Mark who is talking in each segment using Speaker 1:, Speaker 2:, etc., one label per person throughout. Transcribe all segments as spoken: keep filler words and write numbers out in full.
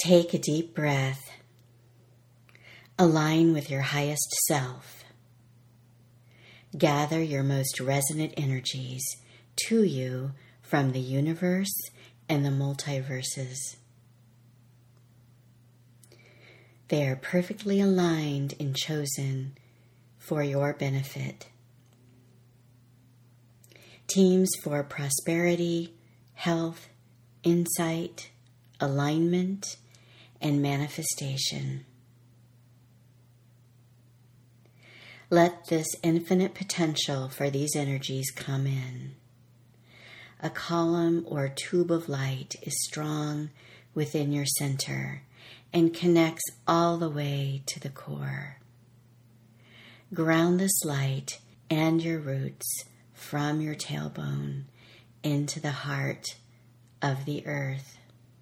Speaker 1: Take a deep breath. Align with your highest self. Gather your most resonant energies to you from the universe and the multiverses. They are perfectly aligned and chosen for your benefit. Teams for prosperity, health, insight, alignment, and manifestation. Let this infinite potential for these energies come in. A column or tube of light is strong within your center and connects all the way to the core. Ground this light and your roots from your tailbone into the heart of the earth.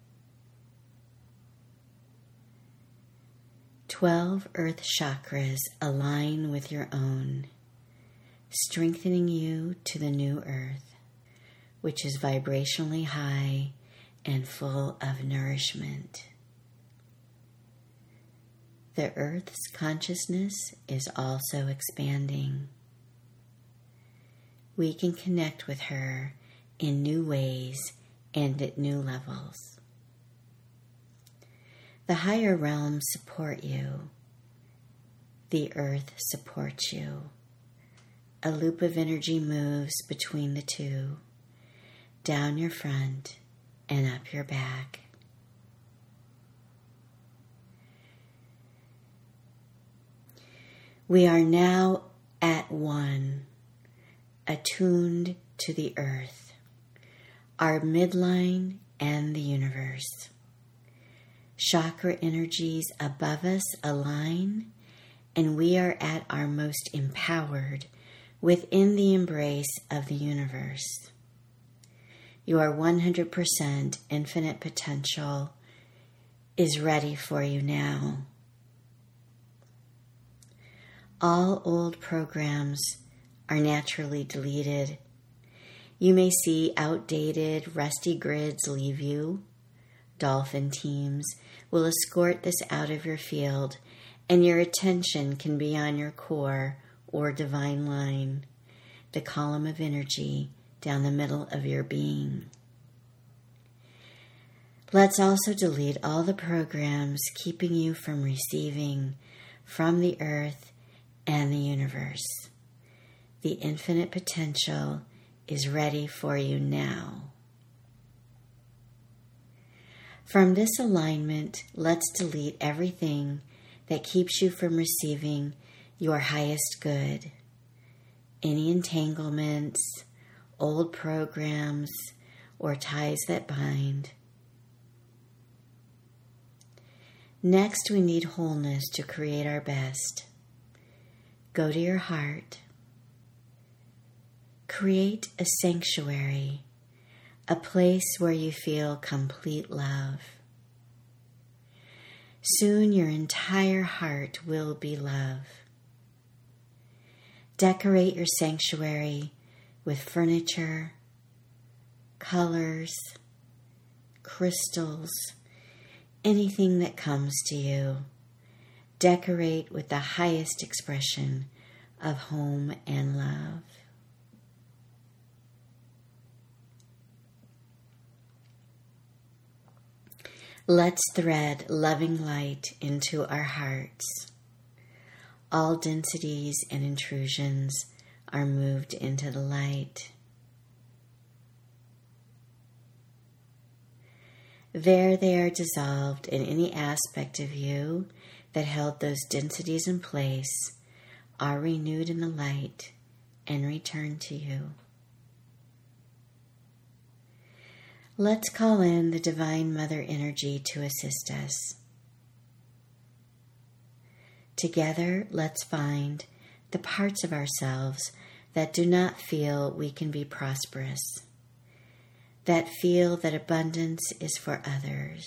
Speaker 1: Twelve earth chakras align with your own, strengthening you to the new earth, which is vibrationally high and full of nourishment. The earth's consciousness is also expanding. We can connect with her in new ways and at new levels. The higher realms support you. The earth supports you. A loop of energy moves between the two, down your front and up your back. We are now at one, attuned to the earth, our midline and the universe. Chakra energies above us align, and we are at our most empowered within the embrace of the universe. Your one hundred percent infinite potential is ready for you now. All old programs are naturally deleted. You may see outdated, rusty grids leave you. Dolphin teams will escort this out of your field, and your attention can be on your core or divine line, the column of energy down the middle of your being. Let's also delete all the programs keeping you from receiving from the earth and the universe. The infinite potential is ready for you now. From this alignment, let's delete everything that keeps you from receiving your highest good. Any entanglements, old programs, or ties that bind. Next, we need wholeness to create our best. Go to your heart. Create a sanctuary, a place where you feel complete love. Soon your entire heart will be love. Decorate your sanctuary with furniture, colors, crystals, anything that comes to you. Decorate with the highest expression of home and love. Let's thread loving light into our hearts. All densities and intrusions are moved into the light. There they are dissolved, and any aspect of you that held those densities in place are renewed in the light and returned to you. Let's call in the Divine Mother energy to assist us. Together, let's find the parts of ourselves that do not feel we can be prosperous, that feel that abundance is for others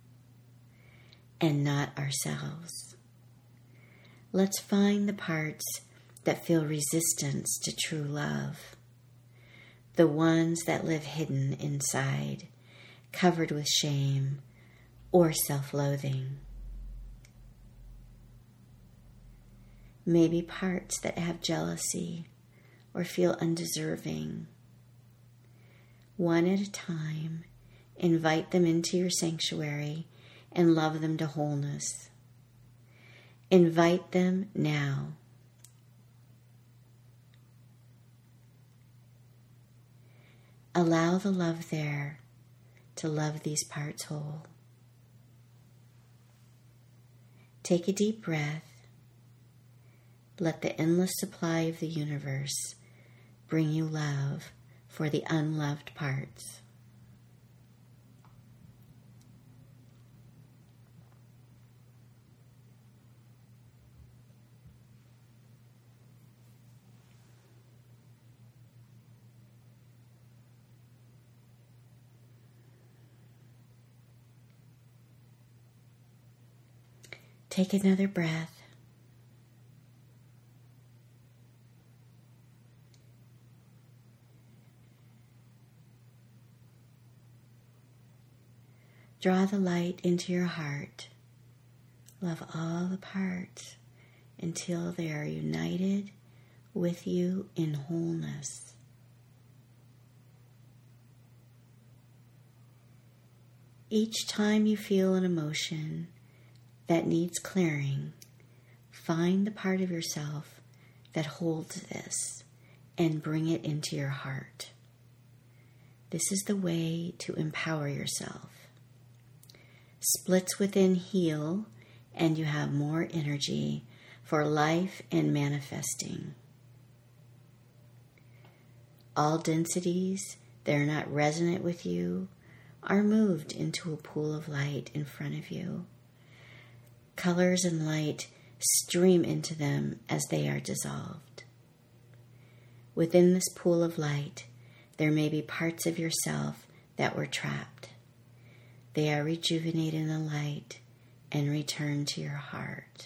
Speaker 1: and not ourselves. Let's find the parts that feel resistance to true love, the ones that live hidden inside, covered with shame, or self-loathing. Maybe parts that have jealousy or feel undeserving. One at a time, invite them into your sanctuary and love them to wholeness. Invite them now. Allow the love there to love these parts whole. Take a deep breath. Let the endless supply of the universe bring you love for the unloved parts. Take another breath. Draw the light into your heart. Love all the parts until they are united with you in wholeness. Each time you feel an emotion that needs clearing, find the part of yourself that holds this and bring it into your heart. This is the way to empower yourself. Splits within heal, and you have more energy for life and manifesting. All densities that are not resonant with you are moved into a pool of light in front of you. Colors and light stream into them as they are dissolved. Within this pool of light, there may be parts of yourself that were trapped. They are rejuvenated in the light and return to your heart.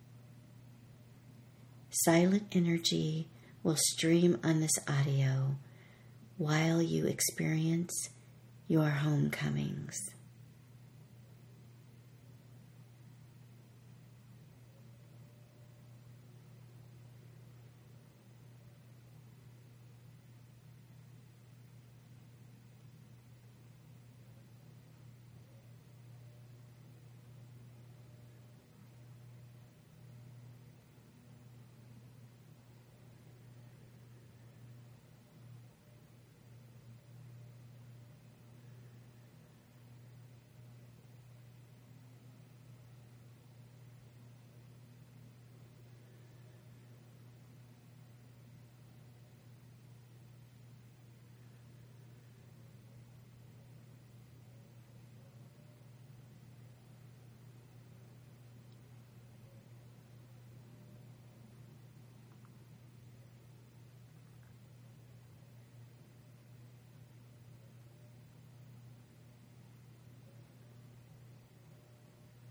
Speaker 1: Silent energy will stream on this audio while you experience your homecomings.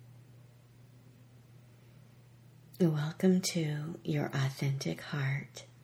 Speaker 1: Welcome to your authentic heart.